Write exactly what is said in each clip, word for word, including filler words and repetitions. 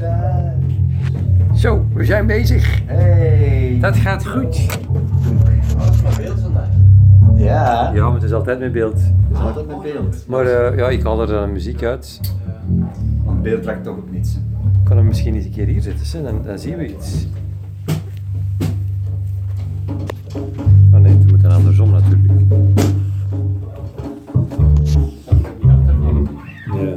Zo, we zijn bezig. Hey. Dat gaat goed. Alles met beeld vandaag. Ja. Ja, maar het is altijd met beeld. Het is altijd met beeld. Maar uh, ja, ik haal er dan muziek uit. Want beeld trekt toch op niets. Ik kan hem misschien eens een keer hier zetten, dan, dan zien we iets. Oh nee, het moet dan andersom natuurlijk. Ja.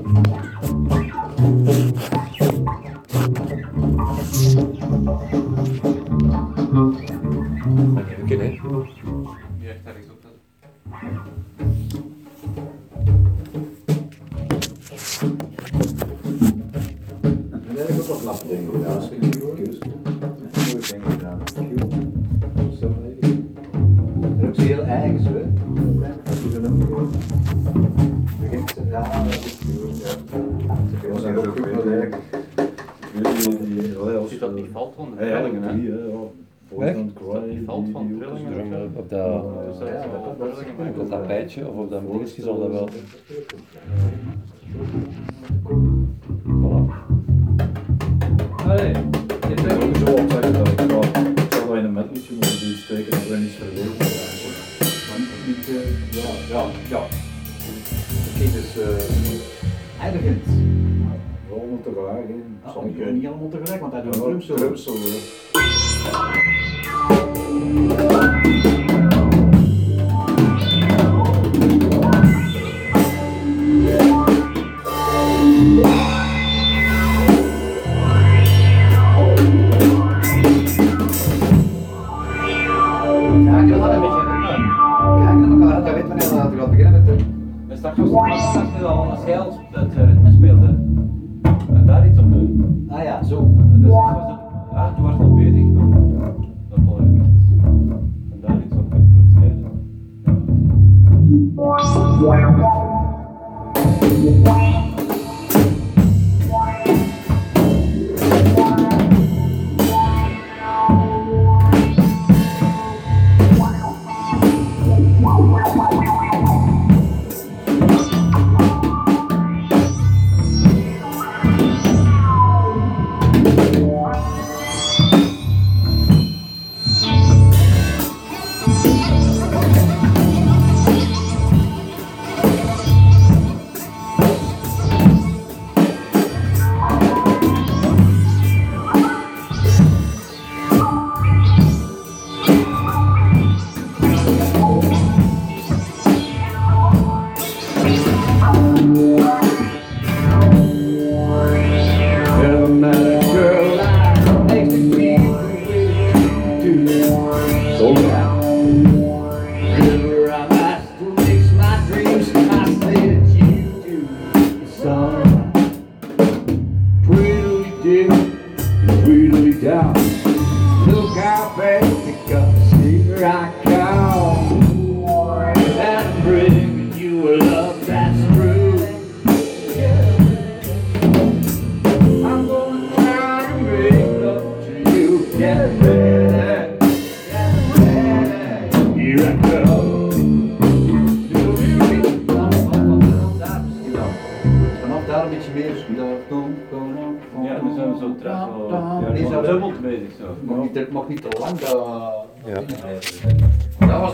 Even hè? Ja, echt ergens op dat. En daar heb ik ook wat lappen dingen gedaan. Dat vind ik goed. Mooie dingen gedaan. Zo dat is ook zo heel eigen zo, hè. Als je zo noemt. Begint ze, ja, dat is goed. Ja. Ze kunnen ook goed wel werken. Ziet dat niet valt van de trillingen, hè? Weg? Dat niet valt van trillingen. Op dat, Dus dat is wel trillingen. op dat tapijtje of op dat dingetje zal dat wel. Voilà. Allee, je hebt ook zo opzeggen dat ik ga, ik zal dat in een metliedje moeten doen steken, dat we niets verleden. Maar niet, niet uh, ja, ja, ja. Oké, dus uh, ergens. Allemaal tegelijk, hè. Ah, niet, niet allemaal tegelijk, want hij doet een drumsolo. Drumsolo. Als jij als het ritme speelde en daar iets op doen. Ah ja, zo. Dus ja, toen was al bezig dat het al ritme is. En daar iets op improviseren. Look out, baby, because here I come, and bring you a love that's true. I'm gonna try to make love to you. Get ready, get ready. Here I come. Vanaf daar een beetje meer. Ja, we zijn zo terug zo. Ja, die die zijn zijn dubbel bezig zo. Mag niet, mag niet te lang. Dat... Ja. Dat was